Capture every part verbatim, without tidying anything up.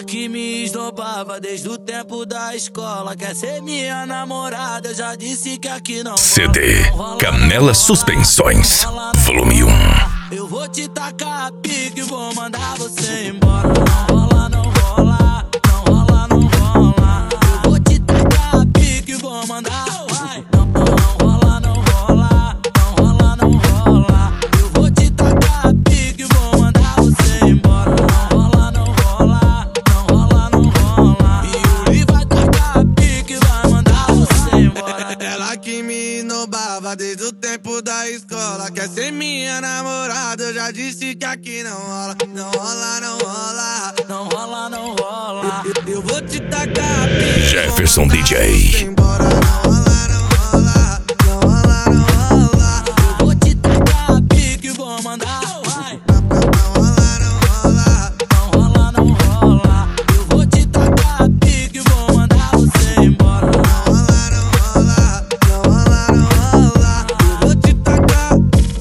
Ela que me esnobava desde o tempo da escola, quer ser minha namorada, eu já disse que aqui não. C D Canela Suspensões, volume um. Eu vou te tacar a pique, vou mandar você embora. Não rola, não rola, não rola, não rola. Eu vou te tacar a pique, vou mandar, vai. Não, não rola, não rola, não rola, não rola. Eu vou te tacar a pique, vou mandar você embora. Não rola, não rola, não rola, não rola. E o Lee vai tacar a pique, vai mandar você embora. Ela que me inobava desde o tempo da escola, quer ser minha namorada, eu já disse que aqui não rola. Não rola, não rola, não rola, não rola. Eu, eu vou te tacar a pique, Jefferson D J. embora. Não rola, não rola, não rola, não rola. Eu vou te tacar a pique, vou mandar, vai. Não rola, não rola, não rola, não rola. Eu vou te tacar a pique, vou mandar você embora. Não rola, não rola, não rola, não rola. Eu vou te tacar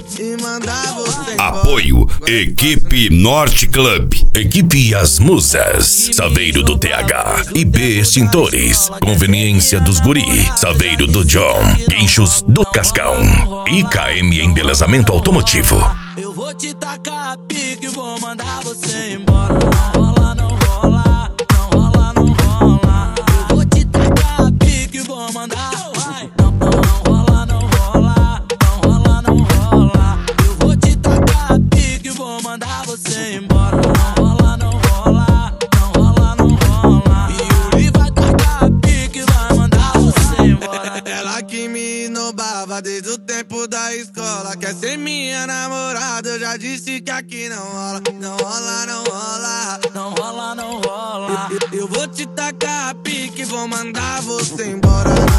e mandar você embora. Apoio Equipe Norte Club, Equipe As Musas, Saveiro do T H, I B Extintores, Conveniência dos Guri, Saveiro do John, Guinchos do Cascão, I K M Embelezamento Automotivo. Eu vou te tacar a pique, vou mandar você embora. Não rola, não rola, não rola, não rola. Eu vou te tacar a pique, vou mandar, vai. Não, não rola, não rola, não rola, não rola. Eu vou te tacar a pique, vou mandar você embora. Não rola, não rola, não rola, não rola. E o Lee vai tacar a pique, vai mandar você embora. Ela que me inobava desde o tempo da escola, quer ser minha namorada, eu já disse que aqui não rola. Não rola, não rola, não rola, não rola. Eu, eu, eu vou te tacar a pique, vou mandar você embora.